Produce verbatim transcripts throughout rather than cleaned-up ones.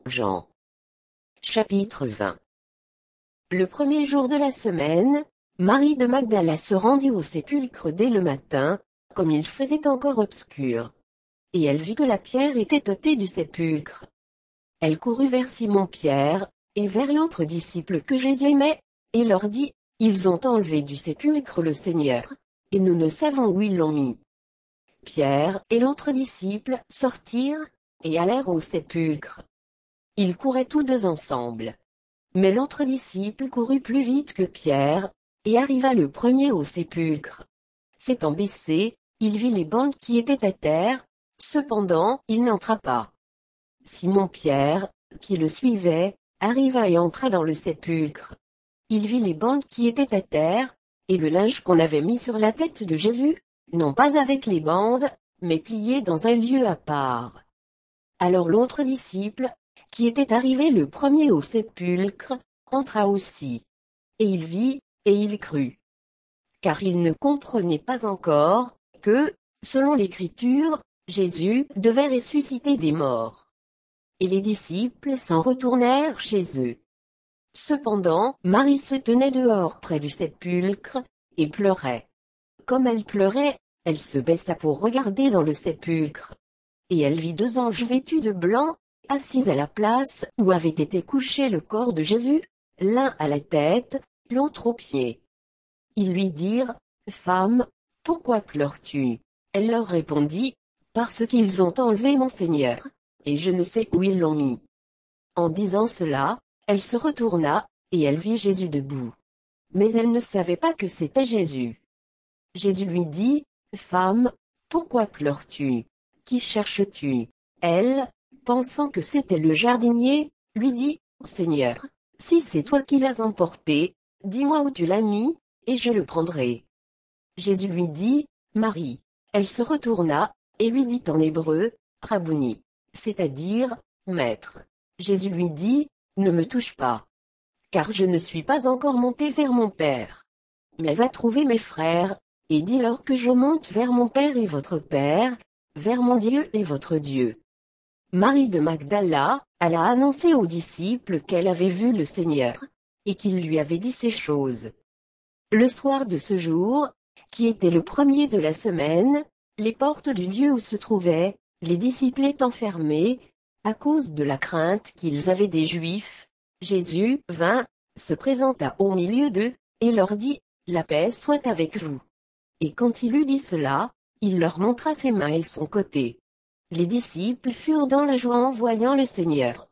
Jean. Chapitre vingt. Le premier jour de la semaine, Marie de Magdala se rendit au sépulcre dès le matin, comme il faisait encore obscur. Et elle vit que la pierre était ôtée du sépulcre. Elle courut vers Simon-Pierre, et vers l'autre disciple que Jésus aimait, et leur dit, « Ils ont enlevé du sépulcre le Seigneur, et nous ne savons où ils l'ont mis. » Pierre et l'autre disciple sortirent, et allèrent au sépulcre. Ils couraient tous deux ensemble. Mais l'autre disciple courut plus vite que Pierre, et arriva le premier au sépulcre. S'étant baissé, il vit les bandes qui étaient à terre, cependant il n'entra pas. Simon-Pierre, qui le suivait, arriva et entra dans le sépulcre. Il vit les bandes qui étaient à terre, et le linge qu'on avait mis sur la tête de Jésus, non pas avec les bandes, mais plié dans un lieu à part. Alors l'autre disciple, qui était arrivé le premier au sépulcre, entra aussi. Et il vit, et il crut. Car il ne comprenait pas encore, que, selon l'Écriture, Jésus devait ressusciter des morts. Et les disciples s'en retournèrent chez eux. Cependant, Marie se tenait dehors près du sépulcre, et pleurait. Comme elle pleurait, elle se baissa pour regarder dans le sépulcre. Et elle vit deux anges vêtus de blanc, assis à la place où avait été couché le corps de Jésus, l'un à la tête, l'autre aux pieds. Ils lui dirent, « Femme, pourquoi pleures-tu » Elle leur répondit, « Parce qu'ils ont enlevé mon Seigneur, et je ne sais où ils l'ont mis. » En disant cela, elle se retourna, et elle vit Jésus debout. Mais elle ne savait pas que c'était Jésus. Jésus lui dit, « Femme, pourquoi pleures-tu ? Qui cherches-tu » Elle, pensant que c'était le jardinier, lui dit, « Seigneur, si c'est toi qui l'as emporté, dis-moi où tu l'as mis, et je le prendrai. » Jésus lui dit, « Marie. » Elle se retourna, et lui dit en hébreu, « Rabouni », c'est-à-dire, « Maître. » Jésus lui dit, « Ne me touche pas. Car je ne suis pas encore monté vers mon Père. Mais va trouver mes frères, et dis-leur que je monte vers mon Père et votre Père, vers mon Dieu et votre Dieu. » Marie de Magdala alla annoncer aux disciples qu'elle avait vu le Seigneur, et qu'il lui avait dit ces choses. Le soir de ce jour, qui était le premier de la semaine, les portes du lieu où se trouvaient les disciples étant fermées, à cause de la crainte qu'ils avaient des Juifs, Jésus vint, se présenta au milieu d'eux, et leur dit, « La paix soit avec vous. » Et quand il eut dit cela, il leur montra ses mains et son côté. Les disciples furent dans la joie en voyant le Seigneur.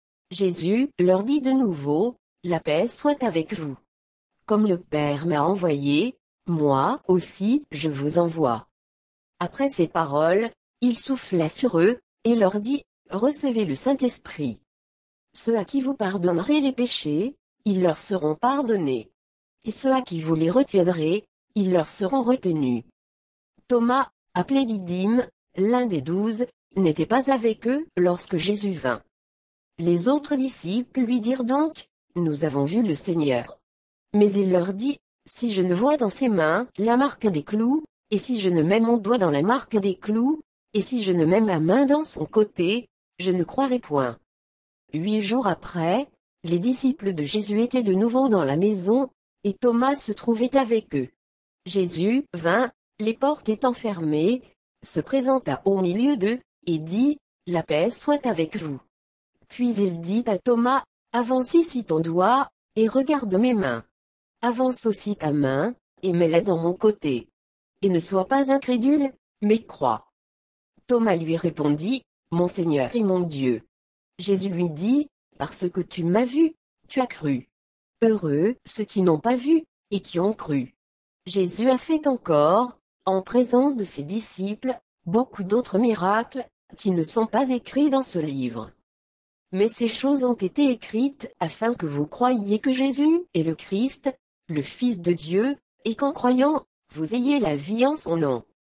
Jésus leur dit de nouveau, « La paix soit avec vous. Comme le Père m'a envoyé, moi aussi je vous envoie. » Après ces paroles, il souffla sur eux, et leur dit, « Recevez le Saint-Esprit. Ceux à qui vous pardonnerez les péchés, ils leur seront pardonnés. Et ceux à qui vous les retiendrez, ils leur seront retenus. » Thomas, appelé Didyme, l'un des douze, n'était pas avec eux lorsque Jésus vint. Les autres disciples lui dirent donc, « Nous avons vu le Seigneur. » Mais il leur dit, « Si je ne vois dans ses mains la marque des clous, et si je ne mets mon doigt dans la marque des clous, et si je ne mets ma main dans son côté, je ne croirai point. » Huit jours après, les disciples de Jésus étaient de nouveau dans la maison, et Thomas se trouvait avec eux. Jésus vint, les portes étant fermées, se présenta au milieu d'eux, et dit, « La paix soit avec vous. » Puis il dit à Thomas, « Avance ici ton doigt, et regarde mes mains. Avance aussi ta main, et mets-la dans mon côté. Et ne sois pas incrédule, mais crois. » Thomas lui répondit, « Mon Seigneur et mon Dieu. » Jésus lui dit, « Parce que tu m'as vu, tu as cru. Heureux ceux qui n'ont pas vu, et qui ont cru. » Jésus a fait encore, en présence de ses disciples, beaucoup d'autres miracles, qui ne sont pas écrits dans ce livre. Mais ces choses ont été écrites afin que vous croyiez que Jésus est le Christ, le Fils de Dieu, et qu'en croyant, vous ayez la vie en son nom.